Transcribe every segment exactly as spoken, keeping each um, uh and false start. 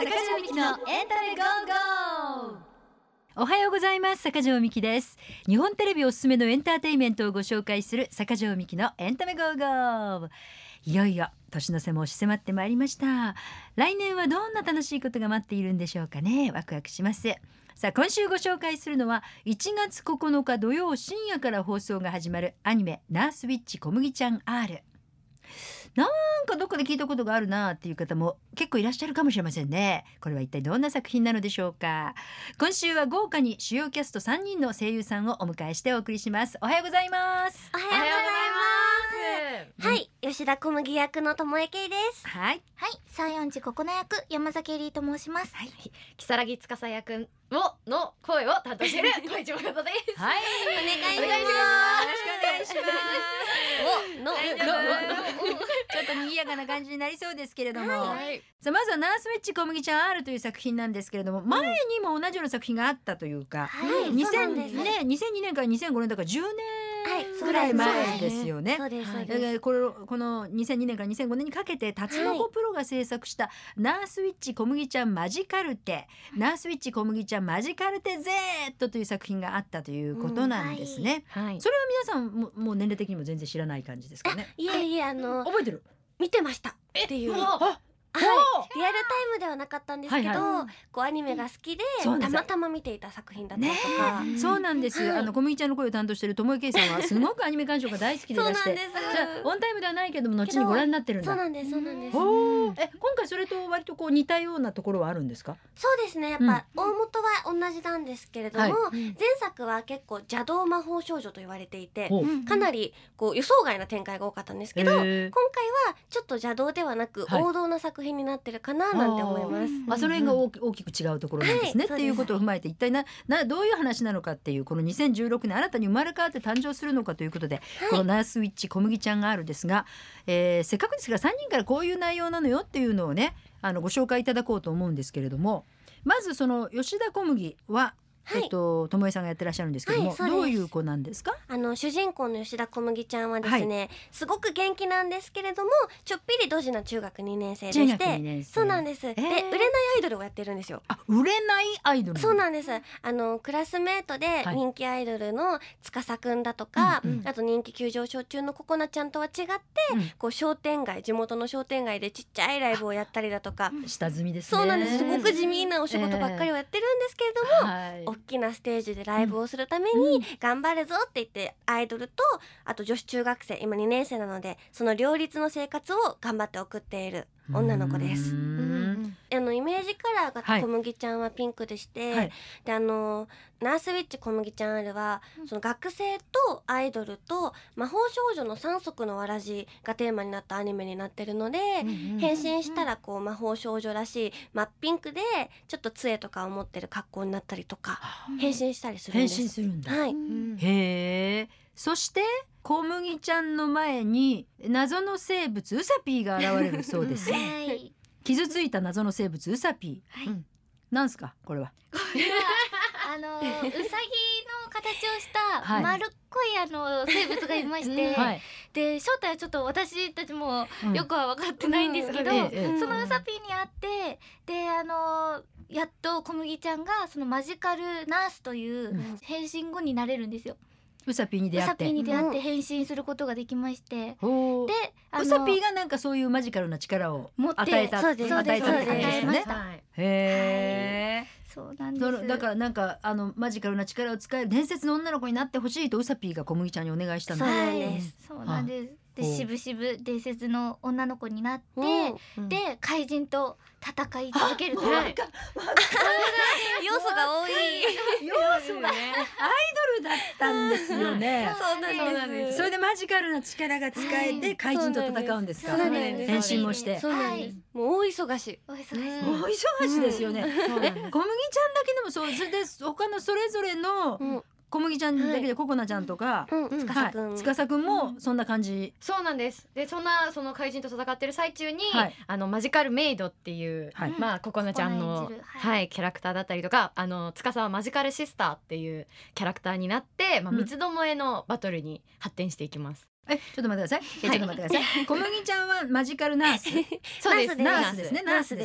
坂上美希のエンタメゴーゴー。 おはようございます。坂上美希です。日本テレビおすすめのエンターテインメントをご紹介する坂上美希のエンタメゴーゴー。いよいよ年の瀬も押し迫ってまいりました。来年はどんな楽しいことが待っているんでしょうかね。ワクワクします。さあ今週ご紹介するのはいちがつここのか土曜深夜から放送が始まるアニメナースウィッチ小麦ちゃん R。なんかどっかで聞いたことがあるなっていう方も結構いらっしゃるかもしれませんね。これは一体どんな作品なのでしょうか。今週は豪華に主要キャストさんにんの声優さんをお迎えしてお送りします。おはようございます。 おはようございます。はい、吉田小麦役の友江圭です。 はい、 はい、西園寺ここな役山崎エリーと申します。 はい、 如月司役をの声を担当している小市誠です。 はい、 お願いします。 よろしくお願いします。 お、の、 はい、 の、 ちょっと賑やかな感じになりそうですけれども、 はいさあまずはナースウィッチ小麦ちゃん R という作品なんですけれども、前にも同じような作品があったというか、 はいにせんそうなんですね、にせんにねんからにせんごねんだからじゅうねはいんぐらい前ですよね。 そうですそうえです。 ーこれこのにせんにねんからにせんごねんにかけてタツノコプロが制作したナースウィッチ小麦ちゃんマジカルテ、ナースウィッチ小麦ちゃんマジカルテ Z という作品があったということなんですね。 はいそれは皆さんももう年齢的にも全然知らない感じですかね。 いえいえ、あの覚えてる？ 見てましたっていう。 あ、 はい、リアルタイムではなかったんですけど、 はいこうアニメが好きでそうなんですたまたま見ていた作品だったりねとか。 え、そうなんです、 はいあの小麦ちゃんの声を担当している友江圭さんはすごくアニメ鑑賞が大好きでいらしてそうなんですじゃあオンタイムではないけども後にご覧になってるんだ。 そうなんですそうなんです。 おーえ今回それと割とこう似たようなところはあるんですか？ そうですね、やっぱ大元は同じなんですけれども、 は前作は結構邪道魔法少女と言われていて、 ほうかなりこう予想外な展開が多かったんですけど、今へー回はちょっと邪道ではなくはい王道な作品になってるかななんて思います。 あ、その辺が大き大きく違うところなんですね、 はいっていうことを踏まえて一体ななどういう話なのかっていうこのにせんじゅうろくねん新たに生まれ変わって誕生するのかということで、このナースウィッチ小麦ちゃんがあるですが、えーせっかくですからさんにんからこういう内容なのよっていうのをねあのご紹介いただこうと思うんですけれども、まずその吉田小麦は、 はいえっと友江さんがやってらっしゃるんですけども、 はいそうですどういう子なんですか？ あの主人公の吉田小麦ちゃんはですね、すごく元気なんですけれどもちょっぴりドジな中学にねん生で中学してにねん生そうなんです、 ーで売れないアイドルをやってるんですよ。 あ、売れないアイドルそうななんです。あのクラスメートではい人気アイドルの司くんだとか、 うんうんあと人気急上昇中のココナちゃんとは違って、 うんこう商店街地元の商店街でちっちゃいライブをやったりだとか、 下積みですね。 そうなんです。すごく地味なお仕事ばっかりをやってるんですけれども、 はい大きなステージでライブをするために頑張るぞって言ってアイドルとあと女子中学生今にねん生なのでその両立の生活を頑張って送っている女の子でうす。 ーんあのイメージカラーがはい小麦ちゃんはピンクでして、 はいであのナースウィッチ小麦ちゃん R はその学生とアイドルと魔法少女のさん足のわらじがテーマになったアニメになってるので、変身したらこう魔法少女らしい真っピンクでちょっと杖とかを持ってる格好になったりとか変身したりするん変です。 身するんだ。 はい、 へえ。そして小麦ちゃんの前に謎の生物ウサピーが現れるそうです。 はい。 傷ついた謎の生物ウサピー。 はいうんなんすかこれは？ あのうさぎの形をしたはい丸っこいあの生物がいまして、 はい。 で正体はちょっと私たちもうんよくは分かってないんですけど、 うんええええそのうさぴーに会ってであのやっと小麦ちゃんがそのマジカルナースといううん変身後になれるんですよ。 ウサピーにう出会って。 さぴーに出会って変身することができまして、 ほうであのウサピーがなんかそういうマジカルな力を持って与えたそうです与えたって感じですよ与えましね。 たはいへえ。 そうなんです。 そのだからなんかあのマジカルな力を使える伝説の女の子になってほしいとウサピーが小麦ちゃんにお願いしたんだ。 そうはないんです。 そうなんです。でほうしぶしぶ伝説の女の子になって、 うんで怪人と戦い続けると、 はいなんか要素が多い。 要素がアイドルだったんですよね。 そうなんですそうなんですそれでマジカルな力が使えて怪人と戦うんですか。 そうなんです変身もして。 そうなんです。もう大忙し。 お忙しい。 うんもう忙しいですよね。 そうなんですえ小麦ちゃんだけでもそうそれで他のそれぞれのうん小麦ちゃんだけでココナちゃんとか、 うん、 うんつかさくん。 つかさくんもそんな感じ。 そうなんです。でそんなその怪人と戦ってる最中に、 はいあのマジカルメイドっていう、 はいまあココナちゃんココナの演じるは、 はいいキャラクターだったりとか、あの司はマジカルシスターっていうキャラクターになって、まあうん三つどもえのバトルに発展していきます。 えちょっと待ってください。えちょっと待ってください。小麦ちゃんはマジカルナース。 そうです。 ナースですナースですね。ナースです。 はい。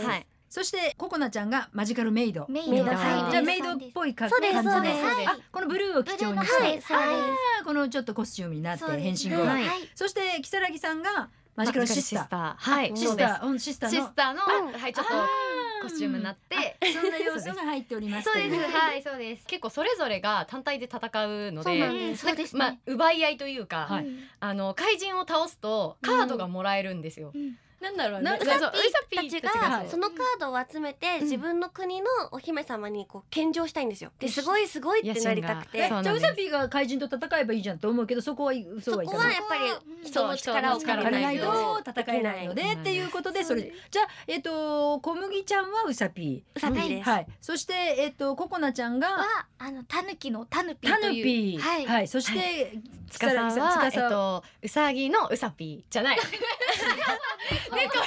そしてココナちゃんがマジカルメイド。 メイメイドドはいじゃあメイドっぽい感じそうです感じそうですあ、このブルーを基調にしブルーのて、 はいそうですあーこのちょっとコスチュームになってそうです変身後は、 はいそして如月さんがマジカルシスター。 ーはいシスター、うんシスターのシスターのうんはいちょっとコスチュームになってあそんな要素が入っております。 そうですというはいそうです結構それぞれが単体で戦うのでそうなんですそうですねまあ奪い合いというか、 はいあの怪人を倒すとカードがもらえるんですよ、 うんなんだろうねなそうそうウサピーたちがはいそのカードを集めてん自分の国のお姫様にこう献上したいんですよ。ですごいすごいってなりたくて、 野心がそうなんですじゃあウサピーが怪人と戦えばいいじゃんと思うけど、そこはそうそはいかない。 こはやっぱり人の力を借りな借りないいとと戦えないのでできないっていうことで、それそうですじゃあえっと小麦ちゃんはウサピウサピーです。 ー、はい、そしてえっとココナちゃんがはあのタヌキのタヌピータというヌピー、 はい、 はい、そしてつかさんはえっつかさんとうさぎのうさぴーじゃない猫あれ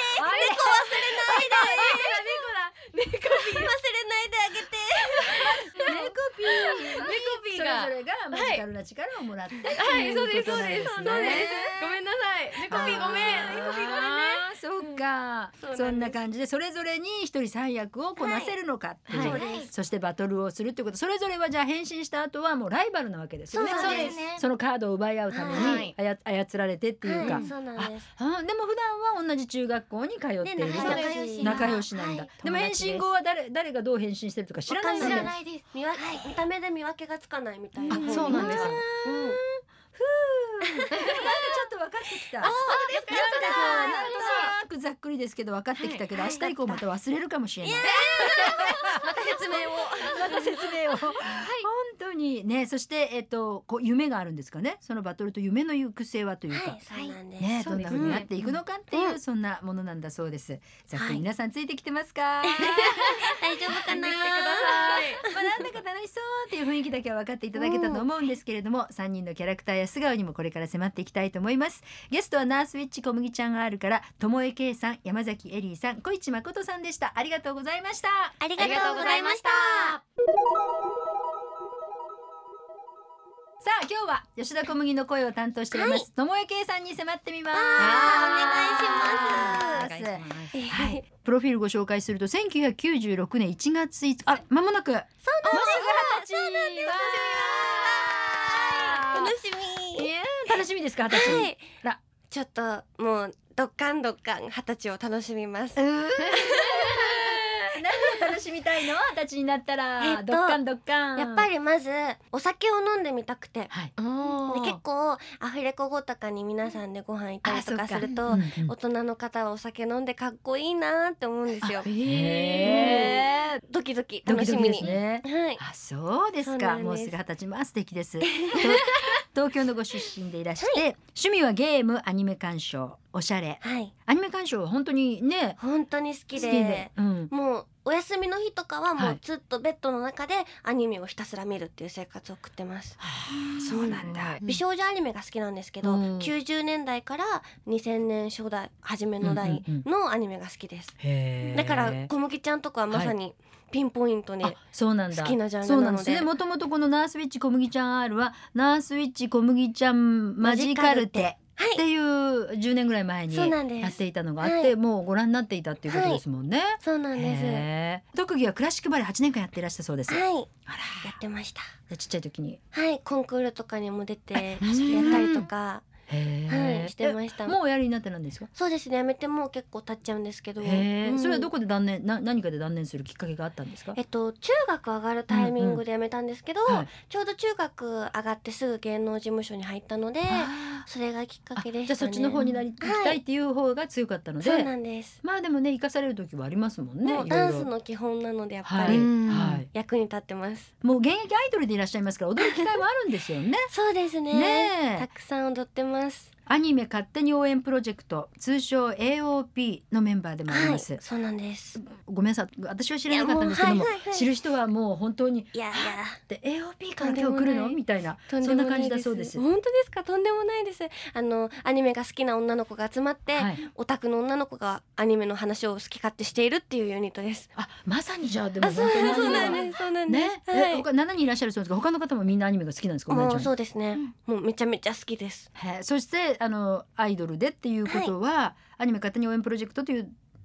忘れないであげて。 猫ピー猫ピそれーがぞれがマジカルな力をもらって、 はいそうですそうといですことなんねそうですごめんなさい猫ピーごめん猫ピーごめんねあーそうか、 そうなんですそんな感じでそれぞれに一人三役をこなせるのかっていう、 はいそうです。 そしてバトルをするってこと、それぞれはじゃあ変身した後はもうライバルなわけですよね。 そうそうでですすねそのカードを奪い合うためはいに操操られてっていうか、 はい、そうなんです。 あでも普段は同じ中学校に通っているねと、 仲良し仲良しなんだ、 はいでも変身後は誰誰がどう変身してるとか知らないわかんので知らないです見わ見た目で見分けがつかないみたいなあ方に。 そうなんですようん。 なんかちょっと分かってきた。なんかこうなんとなくざっくりですけど分かってきたけど、 はい明日以降また忘れるかもしれない。 また説明を。 また説明を。本当にね、そしてえっとこう夢があるんですかね。そのバトルと夢の行く末はというか。 はい、そうなんです。 ね、どんな風になねっていくのかっていう、 うんそんなものなんだそうです。ざっくはいり皆さんついてきてますか？ 大丈夫かな。 見てくださいまあなんだか楽しそうっていう雰囲気だけは分かっていただけたと思うんですけれども、さんにんのキャラクターや素顔にもこれから迫っていきたいと思います。ゲストはナースウィッチ小麦ちゃん R から友江圭さん、山崎エリーさん、小市誠さんでした。ありがとうございました。 ありがとうございました。 さあ今日は吉田小麦の声を担当しております、友江圭さんに迫ってみます。 あーお願いしますえーはい、プロフィールご紹介するとせんきゅうひゃくきゅうじゅうろくねんいちがついつか、あ、間もなくそうなんです。そうなんです。楽しみ。 いやー楽しみですか、二十歳。 はいら。 ちょっともうドッカンドッカン二十歳を楽しみます。 うー何を楽しみたいの、二十歳になったら、 えっとドッカンドッカン。 やっぱりまずお酒を飲んでみたくて。 はい。 で結構アフレコ後とかに皆さんでご飯行ったりとかすると、 うんうん大人の方はお酒飲んでかっこいいなって思うんですよ。 へードキドキドキドキ楽しみに。 ですね。 はい。 あ、そうですか。 そうなんですもうすぐ二十歳、まあ素敵です。と東京のご出身でいらして、趣味はゲーム、アニメ鑑賞、おしゃれ。 はい。 アニメ鑑賞は本当にね、 本当に好きで。 好きで、うん。 もうお休みの日とかはもはいうずっとベッドの中でアニメをひたすら見るっていう生活を送ってます。 はあ、そうなんだ。 美少女アニメが好きなんですけど、 うんきゅうじゅうねんだいからにせんねん初代初めの代うんうんのアニメが好きです。 へーだから小麦ちゃんとかはまさにピンポイントに、 あ、そうなんだ。 好きなジャンルそうなのでなんですね。もともとこのナースウィッチ小麦ちゃん R はナースウィッチ小麦ちゃんマジカルテはいっていうじゅうねんぐらい前にそうなんですやっていたのがあって、 はいもうご覧になっていたっていうことですもんね。 そうなんです。はへー特技はクラシックバレエはちねんかんやっていらしたそうです。 い、 あら、 やってました。 じゃあちっちゃい時に。 はい、コンクールとかにも出てやうんったりとか、 へーはい、してました。 えもうおやりになってなんですか。 そうですね、やめてもう結構経っちゃうんですけど、 へーうんそれはどこで断念な何かで断念するきっかけがあったんですか。 えっと中学上がるタイミングで辞めたんですけど、 はいちょうど中学上がってすぐ芸能事務所に入ったので、 あそれがきっかーけでしたね。 あじゃあそっちの方になり行きたいっていう方が強かったので、 そうなんです。 まあでもね生かされる時はありますもんね。 もういろいろダンスの基本なのでやっぱはい、 りうんはい。 役に立ってます。 もう現役アイドルでいらっしゃいますから踊る機会もあるんですよね。 そうですね。 ねえたくさん踊ってます。 アニメ勝手に応援プロジェクト通称 エーオーピー のメンバーでもありはい、 ます。 そうなんです。 ごめんなさい、私は知らなかったんですけども、 いやもうはいはいはい知る人はもう本当にいやいや、 で エーオーピー から今日来るのみたいなとんでもなそんな感じいです。 だそうです。 本当ですか？とんでもないです。あのアニメが好きな女の子が集まって、 はい、 オタクの女の子がアニメの話を好き勝手しているっていうユニットです。 あ、まさにじゃあでもあ、そう本当にそうなアニメはんです。そうなんです。 ね、 はいえ他ななにんいらっしゃるそうですが、他の方もみんなアニメが好きなんですか。お姉ちゃんもうそうですね。もうめちゃめちゃ好きです。 へそしてあのアイドルでっていうことは、アニメ勝手に応援プロジェクトという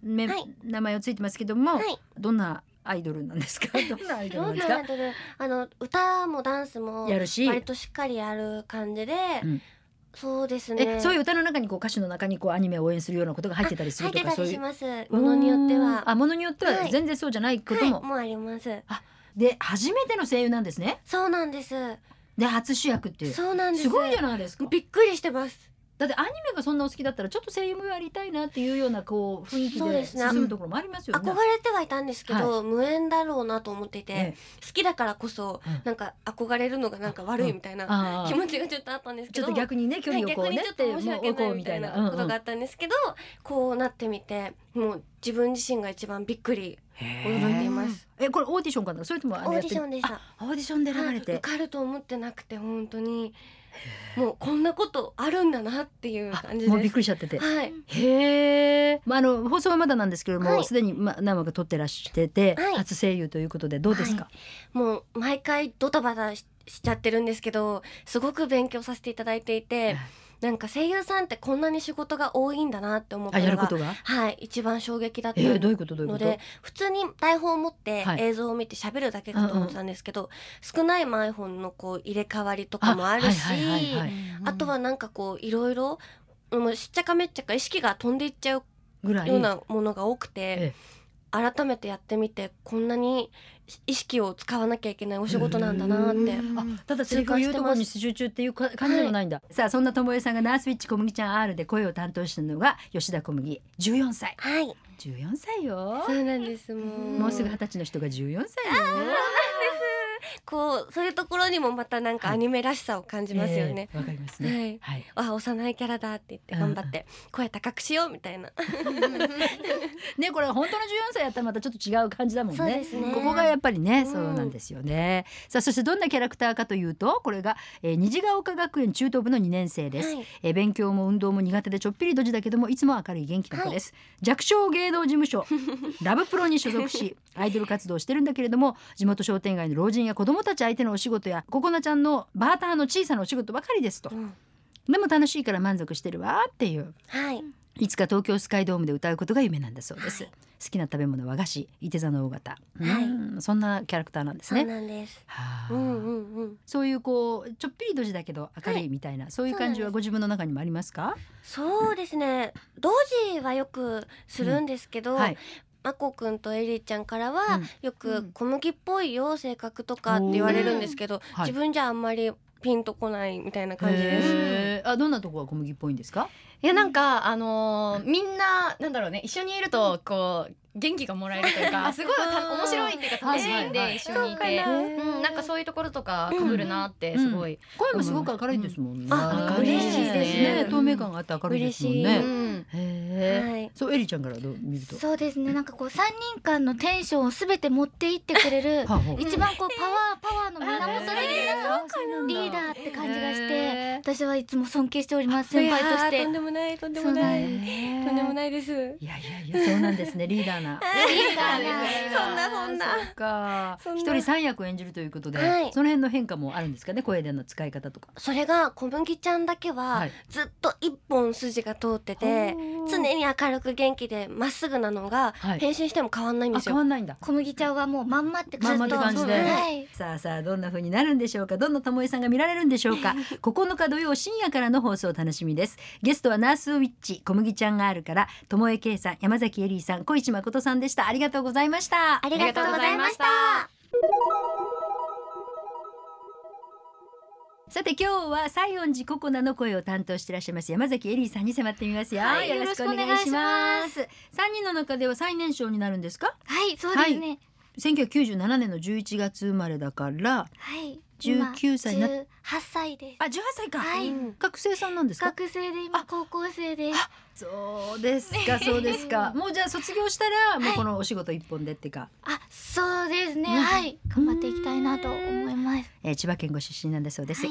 め、 はい名前をついてますけども、 はいどんなアイドルなんですか？どんなアイドルどなんですか？ んなアイドル、あの歌もダンスもやるし、 割としっかりやる感じで、 うんそうですね。 えそういう歌の中にこう歌詞の中にこうアニメを応援するようなことが入ってたりするとか、 入ってたそういうりします。ものによっては。 あ、ものによってははい全然そうじゃないことも、 はい、もうあります。 で初めての声優なんですね。 そうなんです。 で初主役っていう、 そうなんです。 すごいじゃないですか。 びっくりしてます。 だってアニメがそんなお好きだったらちょっと声優もやりたいなっていうようなこう雰囲気でそうですね進むところもありますよね。 憧れてはいたんですけど、無縁だろうなと思っていて、 え好きだからこそ、 うんなんか憧れるのがなんか悪いみたいなああ気持ちがちょっとあったんですけど、 ちょっと逆にね距離をこうねはい、逆にちょっと申し訳もうこないみたいなことがあったんですけど、こうなってみてもう自分自身が一番びっくり驚いています。 えこれオーディションかな、それともあオーれやってディションでした。 あオーディションで選ばれて、 はい、受かると思ってなくて本当にもうこんなことあるんだなっていう感じです。 もうびっくりしちゃってて、 はい、 へえ、まあ、あの放送はまだなんですけれども、 はいすでに、ま、何話か撮ってらしてて、 はい初声優ということでどうですか？ もう毎回ドタバタししちゃってるんですけど、すごく勉強させていただいていて、なんか声優さんってこんなに仕事が多いんだなって思ったあのがやることが、 はい一番衝撃だったえー、どういうことどういうこと？ ので、普通に台本を持ってはい映像を見て喋るだけかと思ってたんですけど、少ない台本のこう入れ替わりとかもあるし、 はいはいはいはいあとはなんかこういろいろもうしっちゃかめっちゃか意識が飛んでいっちゃうぐらいようなものが多くて、 え改めてやってみてこんなに意識を使わなきゃいけないお仕事なんだなって。 ーあただセリフを言うところに集中っていうか感じでもないんだ、さあそんなともえさんがナースウィッチ小麦ちゃん R で声を担当したのが吉田小麦じゅうよんさい。 はいじゅうよんさいよ。 そうなんです。もうもうすぐ二十歳の人がじゅうよんさいよ。 こうそういうところにもまたなんかアニメらしさを感じますよね。 えーわかりますね。はい。 あ幼いキャラだって言って頑張って声高くしようみたいな。 ねこれ本当のじゅうよんさいやったらまたちょっと違う感じだもんね。 そうですねここがやっぱりね、 うんそうなんですよね。さあそしてどんなキャラクターかというと、これが、えー、虹ヶ丘学園中等部のにねん生です、 はいえー勉強も運動も苦手でちょっぴりドジだけどもいつも明るい元気な子です、弱小芸能事務所ラブプロに所属しアイドル活動をしてるんだけれども、地元商店街の老人や子どもたち相手のお仕事やココナちゃんのバーターの小さなお仕事ばかりですと、 うんでも楽しいから満足してるわっていう、 はいいつか東京スカイドームで歌うことが夢なんだそうです、 はい好きな食べ物は和菓子、いて座の大型、 はいうんそんなキャラクターなんですそうね。 なんです。 はあうんうんうん。 そういうこうちょっぴりドジだけど明るいみたいな、そういう感じはそうなんですご自分の中にもありますか？ そうですね。同時はよくするんですけど、 はい、 まこくんとエリーちゃんからは、 うんよく小麦っぽいよ性格とかって言われるんですけど、 はい自分じゃあんまりピンとこないみたいな感じです。 へーあどんなとこが小麦っぽいんですか？ いやなんかあのーみんななんだろうね、一緒にいるとこう元気がもらえるというか、すごいた面白いっていうか楽しいんで一緒にいて、 そうかなうん、なんかそういうところとか被るなってすごい、 声もすごく明るいですもんね。 うんあ嬉しいですね透明感があって明るいですもん嬉しね。 うんへーはい。 そうエリちゃんからどう見ると。 そうですね、なんかこうさんにんかんのテンションをすべて持っていってくれるはあはあ一番こうパワーパワーの源的なリーダーって感じがして、 へー私はいつも尊敬しております、先輩としいやーてとんでもないとんでもないへーとんでもないです。 いやいやいやそうなんですね、リーダーな。 リーダーですそんなそんなそうかそんな一人三役演じるということで、 はいその辺の変化もあるんですかね、声での使い方とか。 それが小麦ちゃんだけは、 はいずっと一本筋が通ってて、常に明るく元気でまっすぐなのが、 はい変身しても変わんないんあですよ。 変わんないんだ。 小麦ちゃんはもうまんまってまんまって感じではいさあさあどんな風になるんでしょうか、どんなともえさんが見られるんでしょうかここのか土曜深夜からの放送楽しみです。ゲストはナースウィッチ小麦ちゃんがあるからともえけいさん、山崎エリーさん、小市誠さんでした。ありがとうございました。 ありがとうございました。 さて今日は西園寺ココナの声を担当していらっしゃいます山崎エリーさんに迫ってみますよ、 はいよろしくお願いしますさんにんの中では最年少になるんですか？ はいそうですねせんきゅうひゃくきゅうじゅうななねんのじゅういちがつ生まれだからはいじゅうきゅうさいになっ今じゅうはっさいです。 あじゅうはっさいか、 はいうん学生さんなんですか？ 学生で今高校生です。 そうですかそうですかもうじゃあ卒業したらもうこのお仕事一本でってか、 あそうですね、 ねはい頑張っていきたいなと思います。 えー千葉県ご出身なんだそうです、 はい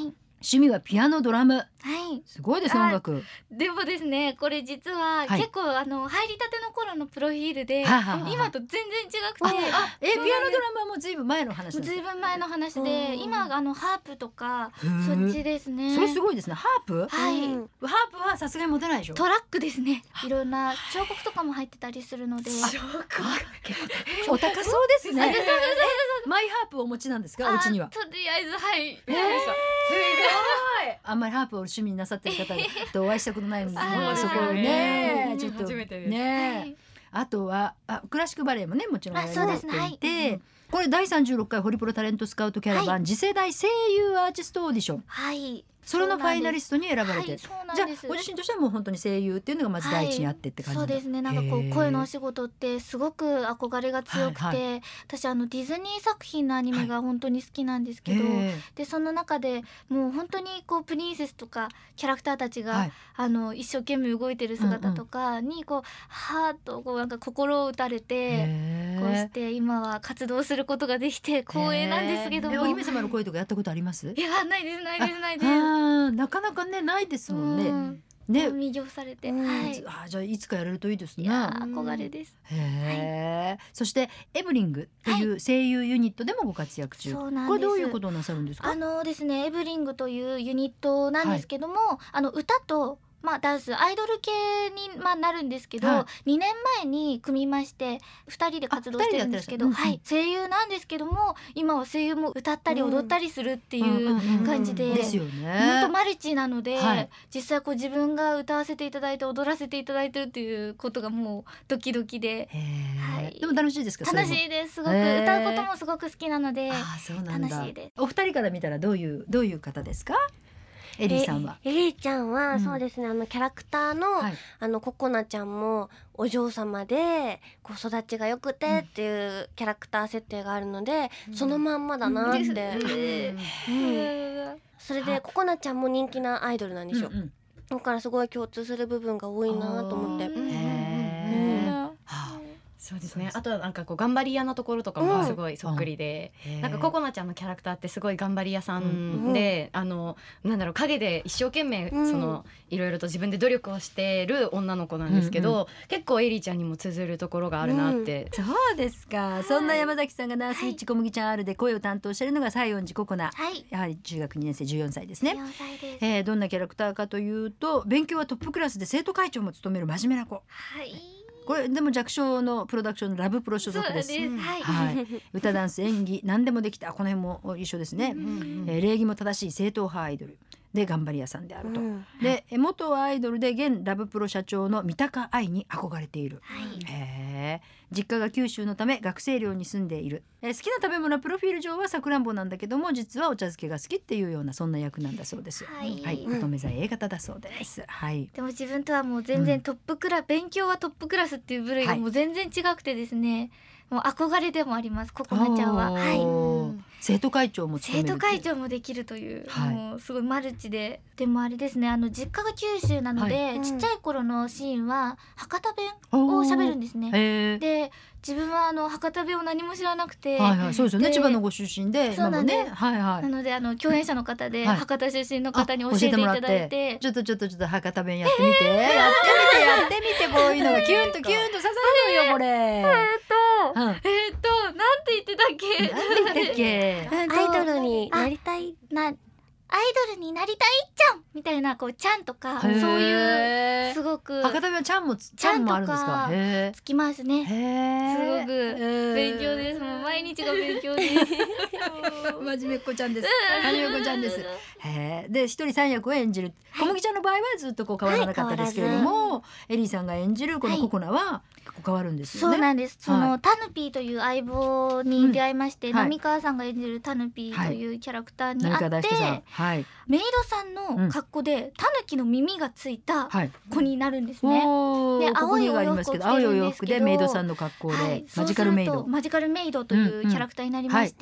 趣味はピアノドラム。 はいすごいですね、 あ音楽。 でもですねこれ実ははい結構あの入りたての頃のプロフィールではあはあはあ今と全然違くてあえピアノそうなんですドラムはもうずいぶん前の話なんですずいぶん前の話うでん今あのハープとかへーそっちですね。 それすごいですね。ハープはい、 うんハープはさすがに持てないでしょ。 トラックですね。いろんな彫刻とかも入ってたりするので。 あ結構お高そうですね。マイハープをお持ちなんですか、お家には。 あとりあえずはい。 えーあんまりハープを趣味になさってる方とお会いしたことないので、 あーそこをねちょっと初めてですね、 はいあとはあクラシックバレエもねもちろんあやられていて、 そうですねこれだいさんじゅうろっかいホリプロタレントスカウトキャラバン、次世代声優アーティストオーディション、 はい。 それのファイナリストに選ばれて、 はい、そうなんじゃあです。 ご自身としてはもう本当に声優っていうのがまず第一にあってって感じそうなんだ。 ですねなんかこへーう声のお仕事ってすごく憧れが強くて、 はい私あのディズニー作品のアニメが本当に好きなんですけど、 へでその中でもう本当にこうプリンセスとかキャラクターたちが、 ーはいあの一生懸命動いてる姿とかにこう、はーっとこうなんか心を打たれて、 へーこうして今は活動することができて光栄なんですけども、 へーえお姫様の声とかやったことあります？ いやないですないですないです。 あーなかなかねないですもんね。 うんね、 魅了されて、 うんはい。 あじゃあいつかやれるといいですね。 いやー憧れです。 へえ、そしてエブリングという声優ユニットでもご活躍中。 そうなんです。 これどういうことをなさるんですか？ あのですねエブリングというユニットなんですけども、あの歌とまあ、ダンスアイドル系に、まあ、なるんですけど、 はにねんまえに組みましてふたりで活動してるんですけど、 あふたりでやってらっしゃるはい、声優なんですけども今は声優も歌ったり踊ったりするっていう感じで、 うんですよ本ね当。マルチなので、 はい実際こう自分が歌わせていただいて踊らせていただいてるっていうことがもうドキドキでへえ、 はいでも楽しいですか？それも楽しいです。すごくへー歌うこともすごく好きなので、 あーそうなんだ。 楽しいですお二人から見たらどういうどういう方ですか？エリーさんは。 えエリーちゃんは、 うんそうですねあのキャラクターの、 はいあのココナちゃんもお嬢様でこう育ちが良くてっていうキャラクター設定があるので、そのまんまだなって、 うんうんそれでココナちゃんも人気なアイドルなんですよ、 うんうんだからすごい共通する部分が多いなと思って、 うんへーうんはあそうですそうですね。あとはなんかこう頑張り屋なところとかもすごいそっくりで、 へーなんかココナちゃんのキャラクターってすごい頑張り屋さんで、あのなんだろう陰で一生懸命うんそのいろいろと自分で努力をしてる女の子なんですけど、 うんう結構エリーちゃんにも通ずるところがあるなって。 そうですか。そんな山崎さんがナースイッチ小麦ちゃん R で声を担当しているのが西園寺ココナ。 はい、 やはり中学にねん生じゅうよんさいですね。 よんさいです。 えー、どんなキャラクターかというと勉強はトップクラスで生徒会長も務める真面目な子。 はい、 これでも弱小のプロダクションのラブプロ所属です。 そうですはい、 はい、歌ダンス演技何でもできた。この辺も一緒ですね、 うんえー礼儀も正しい正統派アイドルで頑張り屋さんであると、 うんで元アイドルで現ラブプロ社長の三鷹愛に憧れている。 はい、 へー実家が九州のため学生寮に住んでいる、えー好きな食べ物はプロフィール上はさくらんぼなんだけども実はお茶漬けが好きっていうようなそんな役なんだそうです。 はいはい、乙女座 A 型だそうです。はい、 でも自分とはもう全然トップクラス、勉強はトップクラスっていう部類がもう全然違くてですね、もう憧れでもありますココナちゃんは。 おはい、 ー生徒会長も務める生徒会長もできるという、 はいもうすごいマルチで、でもあれですねあの実家が九州なので、 はいちっちゃい頃のシーンは博多弁おーを喋るんですね。 へーで自分はあの博多弁を何も知らなくて、 はいはい、そうですよね。 で千葉のご出身で、 そうなんです今もね、はいは。 ないのであの共演者の方で、 はい博多出身の方にあ教えていただいて、 ちょっとちょっとちょっと博多弁やってみて、やってみてやってみて、こういうのがキュンとキュンと刺さるのよこれ。 えっとうん、 えっとなんて言ってたっけ？ なんで言ったっけ？ えっとアイドルになりたいなアイドルになりたいっちゃんみたいなこうちゃんとかそういうへーすごく博多弁はちゃんもちゃんもあるんですか？へつきますーね。 へーすごく勉強です。もう毎日が勉強です。 真面目っ子ちゃんです。真面目っ子ちゃんです。へーで一人三役を演じる小麦ちゃんの場合はずっとこう変わらなかったですけれども、エリーさんが演じるこのココナは結構変わるんですよね。 そうなんです。そはのタヌピーという相棒に出会いまして、 うんはい浪川さんが演じるタヌピーというキャラクターに浪川会って、 大輔さん、はいメイドさんの格好でタヌキの耳がついたはい。 子になるんですね。 おーでここにがありますけど、青いお青いお洋服を着てるんですけど洋服でメイドさんの格好で、 はい、 マジカルメイドそうすると。マジカルメイドというキャラクターになりまして、 うんうんはい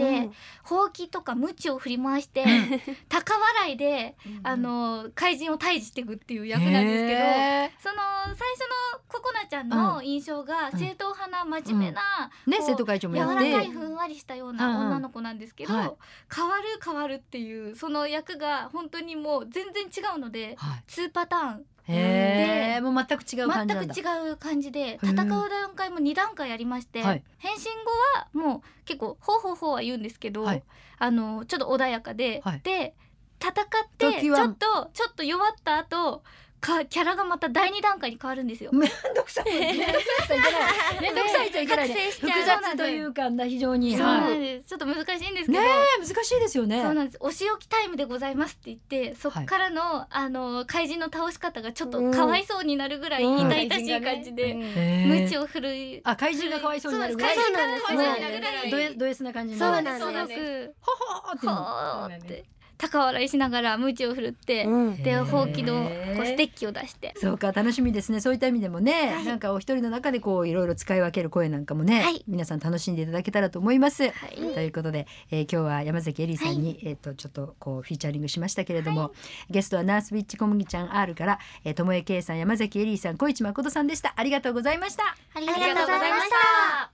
ほうきとか鞭を振り回して高笑いであの怪人を退治していくっていう役なんですけど、 へその最初のココナちゃんの印象が正統派な真面目な、 ーねこう生徒会長もや柔ってらかいふんわりしたような女の子なんですけど、 うんうんはい変わる変わるっていうその役が本当にもう全然違うのではいにパターンへーもう全く違う感じなんだ。 全く違う感じで戦う段階もに段階ありまして、 はい変身後はもう結構ほうほうほうは言うんですけど、 はいあのちょっと穏やかで、 はいで戦って時はちょっとちょっと弱った後かキャラがまただいに段階に変わるんですよ。 めんどくさいめんどくさいいけないめんどくさいといけないね覚醒しちゃう複雑というか非常にそうなんはいです、ちょっと難しいんですけど、 ねえ難しいですよね。 そうなんです。お仕置きタイムでございますって言ってそっからの、あの怪人の倒し方がちょっとかわいそうになるぐらいうん痛々しい感じで、 へー鞭を振るあ怪人がかわいそうになるぐらいそうなんです怪人がかわいそうになるぐらいドヤド S な感じのそうはなんですすごくはっていうのほーっそうなんでて高笑いしながら鞭を振るって、 うんでへーほうきのこうステッキを出して、 そうか楽しみですね。そういった意味でもね、 はいなんかお一人の中でこういろいろ使い分ける声なんかもね、 はい皆さん楽しんでいただけたらと思います。 はいということで、えー今日は山崎エリーさんに、えっ、とちょっとこうフィーチャリングしましたけれども、ゲストはナースウィッチ小麦ちゃん R からえー友江圭さん、山崎エリーさん、小市誠さんでした。ありがとうございました。 ありがとうございました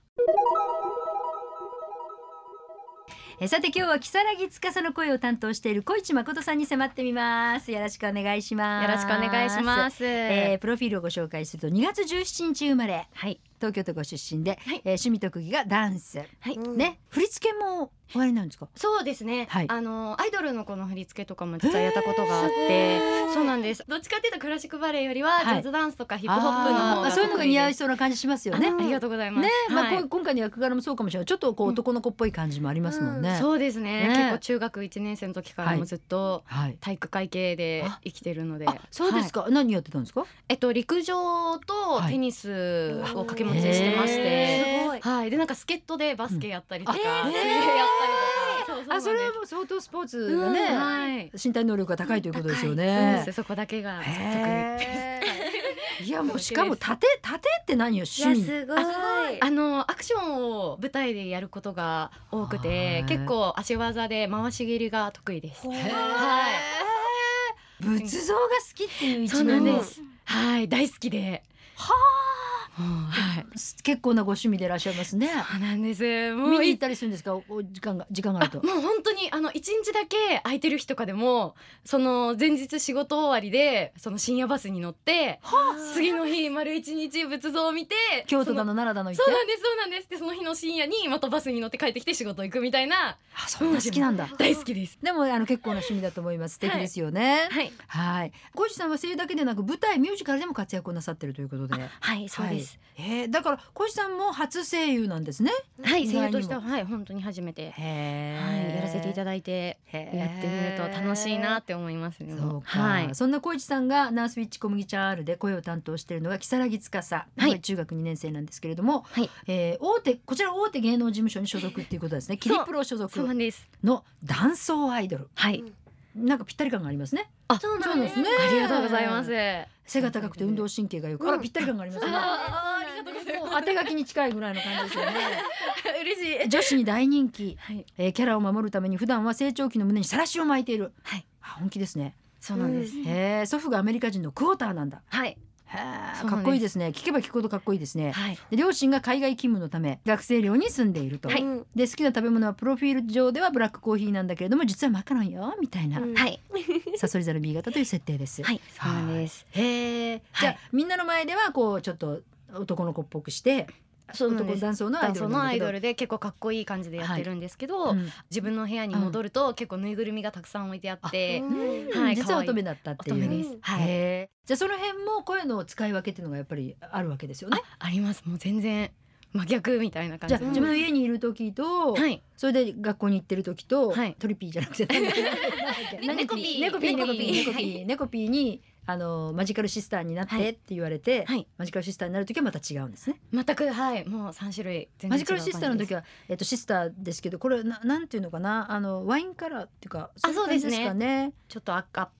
えーさて今日は如月司の声を担当している小市誠さんに迫ってみます。よろしくお願いします。 よろしくお願いしま。す。 えープロフィールをご紹介するとにがつじゅうしちにち生まれ、 はい東京都ご出身で、 はいえー趣味特技がダンス、 はい。 うんね振り付けもおありなんですか。 そうですね、 はいあのアイドルの子の振り付けとかも実はやったことがあって、そうなんです。どっちかっていうとクラシックバレエよりははいジャズダンスとかヒップホップの方があーそういうのが似合いそそうな感じしますよね。 ありがとうございます。 ね、まあ、 はいこう今回の役柄もそうかもしれない。ちょっとこう男の子っぽい感じもありますもんね。 そうですねね結構中学いちねん生の時からはいもずっとはい。 体育会系で生きてるので、 あ、そうですか。何やってたんですか。 えっと陸上とはいテニスを掛け持ちしてまして、 へすごいはい、でなんか助っ人でバスケやったりとか、 うん水泳やったりとか、そうそうあ、それはうもう相当スポーツがね、 はい、 身体能力が高いということですよそうねで。すそこだけが得意へーいやもうしかも盾盾って何よい趣味。 やすごいあのアクションを舞台でやることが多くてはい結構足技で回し蹴りが得意です。 へーはい仏像が好きっていう一そうなん面もです。はい大好きで。 はもうはい。 結構なご趣味でいらっしゃいますね。 そうなんです。もう見に行ったりするんですか。おお時間が時間があると。 あもう本当にあの一日だけ空いてる日とかでもその前日仕事終わりでその深夜バスに乗って次の日丸一日仏像を見て京都だのその奈良だの行って。 そうなんですそうなんですでその日の深夜にまたバスに乗って帰ってきて仕事行くみたいなあ、そんな好きなんだ。 大好きです。 でもあの結構な趣味だと思います。素敵ですよね。 はいはい。小石さんは声優だけでなく舞台ミュージカルでも活躍をなさっているということで。 はいそうです。 はい。えーだから小石さんも初声優なんですね。 はい意外にも声優としてははい本当に初めて、 へはい、やらせていただだいてやってみると楽しいなって思いますね。 そうか、 はいそんな小市さんがナースウィッチ小麦ちゃん R で声を担当しているのが如月司、はい、中学にねん生なんですけれども、 はいえー大手こちら大手芸能事務所に所属っていうことですね。キリプロ所そう属なんです。 のダンソーアイドル、 はいなんかぴったり感がありますね。 あそうなんですねありがとうございます。 背が高くて運動神経がよく、あらぴったり感がありますね。 あーありがとうございます。 もう当て書きに近いぐらいの感じですよね。 嬉しい。 女子に大人気、 はいえーキャラを守るために普段は成長期の胸にさらしを巻いている。 はいあ本気ですね。 そうなんです。 へー祖父がアメリカ人のクォーターなんだ。 はいへーそうなんですかっこいいですね。聞けば聞くほどかっこいいですね。 はいで両親が海外勤務のため学生寮に住んでいると、 はいうんで好きな食べ物はプロフィール上ではブラックコーヒーなんだけれども実はマカロンよみたいな、 うんはいサソリ座の B 型という設定です。 はいそうなんです。 へえ、じゃあ、 はいみんなの前ではこうちょっと男の子っぽくしてそうなんです。 男男装のアイドダンスのルなんだけどアイドルで結構かっこいい感じでやってるんですけど、 うん自分の部屋に戻ると結構ぬいぐるみがたくさん置いてあって、 うんはい実は乙女だったっていう。 乙女です。はい。 へえ、じゃあその辺も声の使い分けっていうのがやっぱりあるわけですよね。 ああります。もう全然真逆みたいな感じで。 じゃあ自分の家にいる時と、 はいそれで学校に行ってる時と、 はいトリピーじゃなくてなんだっけなんだっけ猫ピー猫ピー猫ピー猫ピはいー猫ピーにあのマジカルシスターになってって言われて、 はいマジカルシスターになる時はまた違うんですね。 全くはいもう三種類全然違うマジカルシスターの時ははえっとシスターですけどこれななんていうのかなあのワインカラーっていうかあそうですねい感じかね。 ちょっと赤っ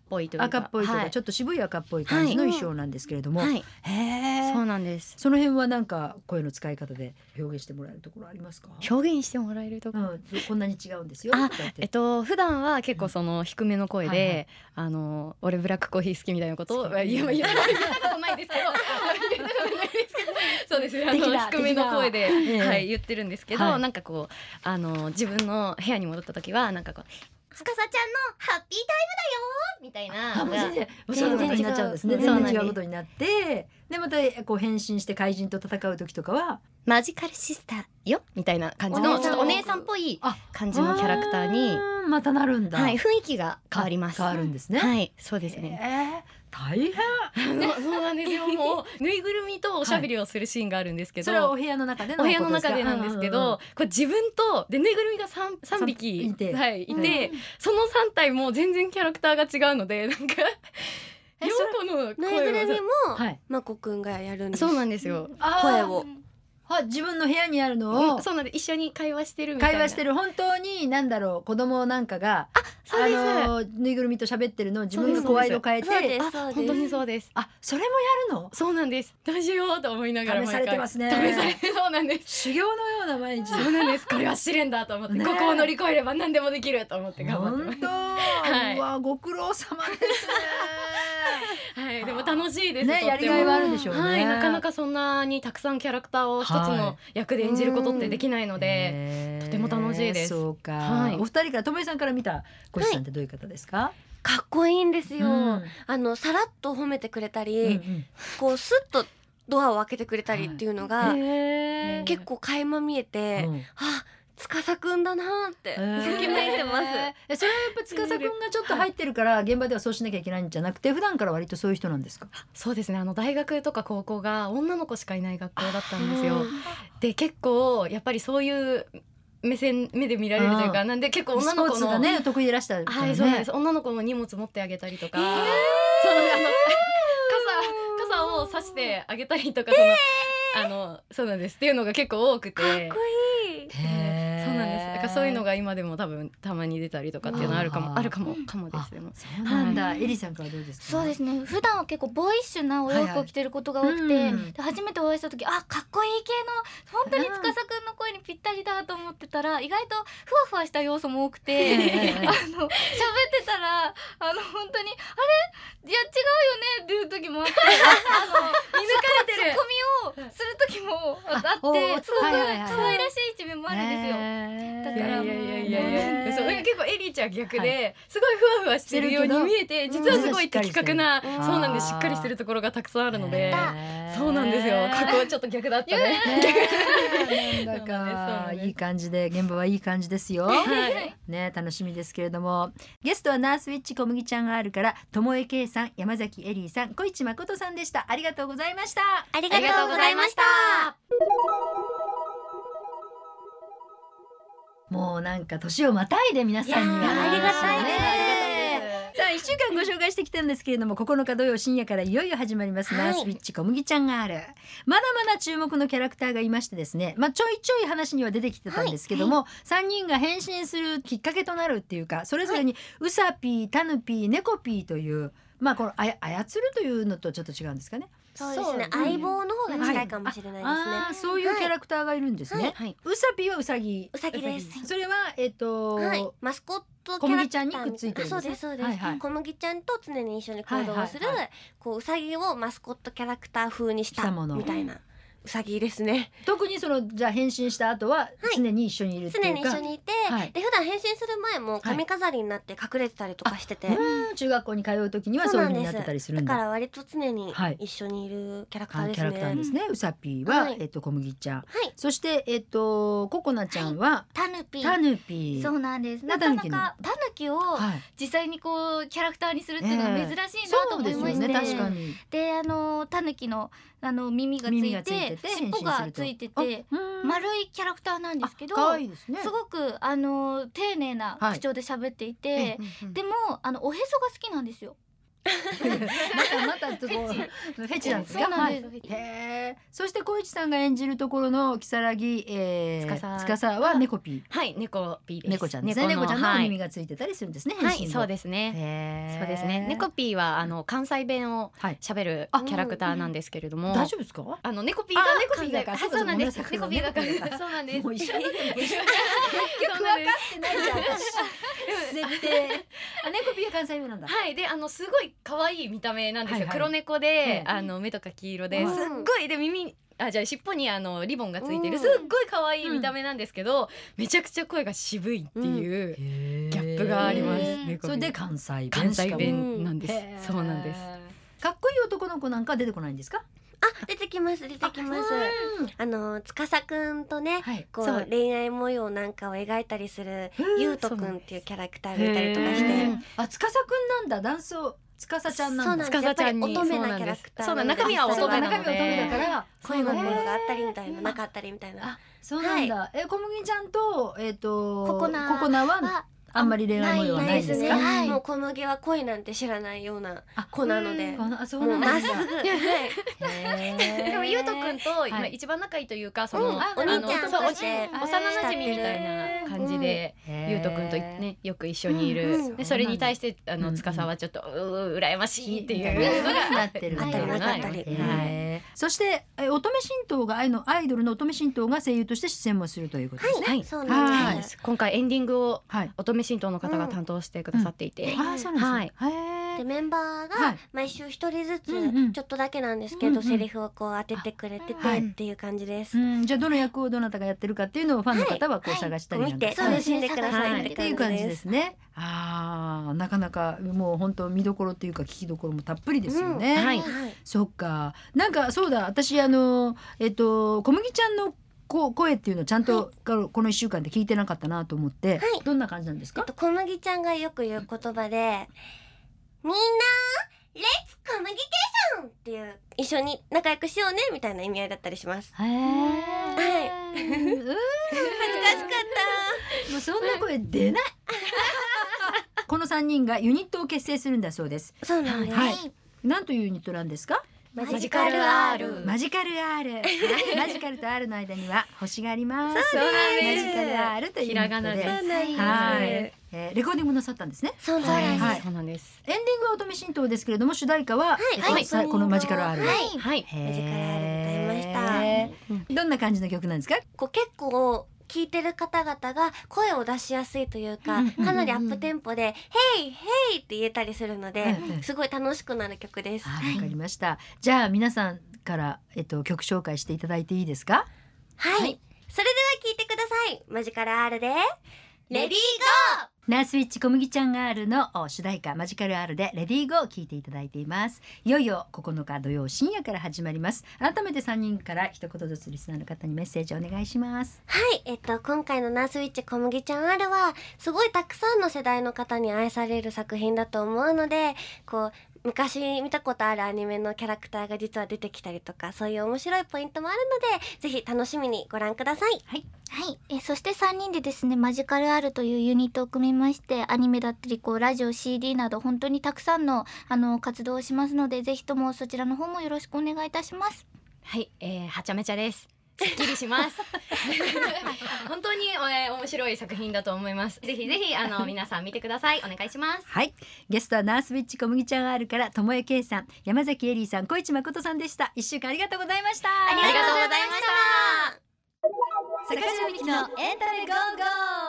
ぽいというか赤っぽいというか、 はいちょっと渋い赤っぽい感じの衣装なんですけれども、 はい、 へえ。 そうなんです。 その辺はなんか声の使い方で表現してもらえるところありますか？ 表現してもらえるとこ、 うん、こんなに違うんですよあとか言ってえっと普段は結構その低めの声で、 はいはいあの俺ブラックコーヒー好きみたいなことを好き言う言ったことないですけど言ったことないですけどそうですね、あの的な低めの声で、 的なええはい言ってるんですけど、 はいなんかこうあの自分の部屋に戻った時はなんかこうつかさちゃんのハッピータイムだよみたいなあもう全然もう全然そういうことになっちゃうんですね。 違う全然違そうなんですうことになってでまたこう変身して怪人と戦う時とかはマジカルシスターよみたいな感じおーのちょっとお姉さんっぽいあ感じのキャラクターに、 あーまたなるんだ。 はい、雰囲気が変わります。 変わるんですね。 はい、そうですね。 えー大変。 そうそうなんですよ。もうぬいぐるみとおしゃべりをするシーンがあるんですけど、 それはお部屋の中でのお部屋の中でなんですけど、 うんうんうんこれ自分とでぬいぐるみが三三匹いてはいいて、 うんその三体も全然キャラクターが違うのでなんかえ陽子のぬいぐるみ声も、 はいまこくんがやるんです。 そうなんですよ。 あー声をは自分の部屋にあるのをそうなんで一緒に会話してるみたいな。 会話してる本当に何だろう子供なんかがそうです。 あのぬいぐるみと喋ってるのを自分が声色変えそうでてすそうです。 本当にそうです。 あそれもやるのそうなんです。どうしようと思いながら試されてますね毎回試されてそうなんです。 修行のような毎日そうなんです。これは試練だと思って、 ねここを乗り越えれば何でもできると思って頑張ってます。 本当、 はいうわご苦労様ですはい、でも楽しいです。 ねとってもやりがいはあるでしょうね、 はい、なかなかそんなにたくさんキャラクターを一つはの役で演じることってできないので、 へーとても楽しいですそうか、 はいお二人から友井さんから見た小石さんってどういう方ですか？ かっこいいんですよ。 うんあのさらっと褒めてくれたり、 うんうんこうスッとドアを開けてくれたりっていうのが、 へー結構垣間見えて、 うんあ司くんだなーってへーときめいてます。 えそれはやっぱ司くんがちょっと入ってるから現場ではそうしなきゃいけないんじゃなくて普段から割とそういう人なんですか？ そうですね。あの大学とか高校が女の子しかいない学校だったんですよ。で結構やっぱりそういう目線目で見られるというか、なんで結構女スポーツの子のがね得意でいらしたからね。 はい、そうなんです。女の子の荷物持ってあげたりとか、そうあの傘傘を差してあげたりとか、そのあのそうなんですっていうのが結構多くて、 かっこいい。 へーそうなんです。だからそういうのが今でも多分たまに出たりとかっていうのはあるかあーもあるかもかもですでも。 そうなんだ、 はエリさんからどうですか？ そうですね。普段は結構ボーイッシュなお洋服を着てることが多くて、 はいはいうんで初めてお会いした時、あかっこいい系の本当に司くんの声にぴったりだと思ってたら、意外とふわふわした要素も多くて、 ええあの喋ってたらあの本当にあれいや違うよねっていう時もあって、あの見抜かれてるツッコミをする時もああおって、すごくはいはいはい可愛らしい一面もあるんですよ。だいからやいやいやいやいや、 ねそうなんか結構エリーちゃん逆で、 はすごいふわふわしてるように見えて、実はすごい的確な、 うんそうなんです。しっかりしてるところがたくさんあるので、 へーそうなんですよ。ここはちょっと逆だったね。 ねなんだそうなんですそうなかんですいい感じで現場はいい感じですよ。 はい。 ね楽しみですけれども、ゲストはナースウィッチ小麦ちゃんがあるから友江圭さん、山崎エリーさん、小市誠さんでした。ありがとうございました。 ありがとうございました。 もうなんか年をまたいで皆さんにいやーありがたいですね。さあいっしゅうかんご紹介してきたんですけれども、ここのか土曜深夜からいよいよ始まります、 はいナースウィッチ小麦ちゃんがある。まだまだ注目のキャラクターがいましてですね、まあちょいちょい話には出てきてたんですけども、さんにんが変身するきっかけとなるっていうか、それぞれにウサピー、タヌピー、ネコピーというまあこのあや操るというのとちょっと違うんですかね。 そうですね。 そう相棒の方が近いかもしれないですね。 ああそういうキャラクターがいるんですね。 はい。 ウサピーはウサギ。 うさぎです。 それはえっと、 はい。マスコットキ小ャラクター麦ちゃんにくっついてるんですねあそうですそうです。 はいはい小麦ちゃんと常に一緒に行動する、 はいはいはこううさぎをマスコットキャラクター風にししたたものみたいなうさぎですね。 特にそのじゃあ変身した後は常に一緒にいるっていうか、 常に一緒にいて、 はいで普段変身する前も髪飾りになって隠れてたりとかしてて、 うん中学校に通う時にはそういう風になってたりするんだ。 だから割と常にはい一緒にいるキャラクターあキャですね。 ラクターですね。ウサピーは、 はいえっと小麦ちゃん。 はい。 そしてえっとココナちゃんは、 タヌピー。 タヌピー。 そうなんです。 ななかなタヌキのかタヌキをはい。 実際にこうキャラクターにするっていうのはええ珍しいなとそうですよ思いまして、 ね確かに。 であのタヌキのあの耳がつ耳いてがついてて尻尾がついててあうん丸いキャラクターなんですけど、 可愛いですね。 すごくあの丁寧な口調で喋っていて、 うんうんでもあのおへそが好きなんですよ。 またまたとこフェチなんですか。 そうなんですはい、へえ。そして小市さんが演じるところの如月、えー、 司司は猫ピー。 はい猫 P です。 猫ちゃんですね。猫のちゃんのおはい耳がついてたりするんですね。 はい、 変身後そうですね。 へーそうですね。猫 P はあの関西弁をはい。 喋るあキャラクターなんですけれども、 大丈夫ですか。 あの猫 P があ猫 P が関西そうかそうなんです。 そうか猫 P が関西猫 P がそうなんです。 もう一緒だね。結そう局分かなんですってないじゃん私。設定。あ、猫 P は関西弁なんだ。 はい、であのすごい可愛い見た目なんですよ。 はいはい黒猫で、 ええあの目とか黄色でうんすっごいで耳あじゃあ尻尾にあのリボンがついてるうんすっごい可愛い見た目なんですけど、めちゃくちゃ声が渋いっていうギャップがあります。 へー猫 P それで関西弁。 関西しかも弁なんですへー。 そうなんです。 かっこいい男の子なんか出てこないんですか。 あ、出てきます出てきます。あの司くんとね、 はい。 こそうう恋愛模様なんかを描いたりするうんゆうとくんっていうキャラクターがいたりとかしへてー、あ、司くんなんだ。男装司ちゃんなんだ。 そうなんです。やっぱり乙女そうななんキャラですクターそうなん中身は乙そうか、 女なの中身は乙女だかで。 ら恋のものへーがあったりみたいななかったりみたいな。 あ、そうなんだ。え、小麦ちゃんとえっとココナココナははあんまり恋愛模様はないんですか。 ないですねはいもう小麦は恋なんて知らないようなあ子なので、 このあ、そうもうなんだ。 まっすぐ。はいへーでもゆうとくんと今はい一番仲いいというかその、 うんあお兄ちゃんあのそうとしてお幼馴染みたいな感じで、ゆうとくんとねよく一緒にいる、 うんうんでそれに対してあのうんうん司はちょっとうー羨ましいっていうみたいのがななってるあったりなかったり。 へーそしてえ乙女神道が愛のアイドルの乙女神道が声優として出演もするということですね。 はい、そうなんはいです。 今回エンディングをはい。 乙女神道の方が担当してくださっていて、 あー、そうなんですね。へでーメンバーはがい毎週一人ずつうんうんちょっとだけなんですけど、 うんうんセリフをこう当ててくれてはいてっていう感じです。 うん、じゃあどの役をどなたがやってるかっていうのをファンの方はこう探したりなんか見てして楽しんでくださはいいっってていう感じですね。ああ、なかなかもう本当見どころっていうか聞きどころもたっぷりですよね。 うんはいそっか。なんかそうだ、私あのえっと小麦ちゃんのこ声っていうのをちゃんとこの一週間で聞いてなかったなと思って、 はいどんな感じなんですか。 えっと小麦ちゃんがよく言う言葉で、みんなレッツ小麦ケーションっていう一緒に仲良くしようねみたいな意味合いだったりします。 へえ。 はいうん恥ずかしかっもうそんな声出ない。この三人がユニットを結成するんだそうです。 た。そうなんです。 はい。なんというユニットなんですか。 ママジカル アールマジカル R マジカルと R の間には星があります。 そうなんマですジカル R というユニットひらがなでで。 そうなんです。 はい、えーレコーディングもなさったんですね。 そうなんです。 はいそうなんです。 エンディングは乙女神道ですけれども、主題歌は、えっとはいさこのマジカル R で。 はいはい。 へーマジカル R で歌いました。 どんな感じの曲なんですか。 こう結構聴いてる方々が声を出しやすいというか、 うんうんうんうんかなりアップテンポで「ヘイヘイ!」って言えたりするので、 うんうんすごい楽しくなる曲です。 あ、わかりました。じゃあ皆さんからえっと曲紹介していただいていいですか。 はい、 はいそれでは聴いてください。マジカル R でレディーゴー。 ナースウィッチ小麦ちゃん R のお主題歌マジカル R でレディーゴーを聴いていただいています。いよいよここのか土曜深夜から始まります。改めてさんにんから一言ずつリスナーの方にメッセージをお願いします。 はい、えっと今回のナースウィッチ小麦ちゃん R はすごいたくさんの世代の方に愛される作品だと思うので、こう昔見たことあるアニメのキャラクターが実は出てきたりとか、そういう面白いポイントもあるので、ぜひ楽しみにご覧ください。 はい、えそしてさんにんでですねマジカル R というユニットを組みまして、アニメだったりこうラジオ シーディー など本当にたくさんのあの活動をしますので、ぜひともそちらの方もよろしくお願いいたします。 はい、えー、はちゃめちゃです。すっきりします。本当に、えー、面白い作品だと思います。ぜひぜひあの皆さん見てください。お願いします。 はい、ゲストはナースウィッチ小麦ちゃん R から友江圭さん、山崎エリーさん、小市誠さんでした。一週間ありがとうございました。 ありがとうございました。 坂上美希のエンタメゴーゴー。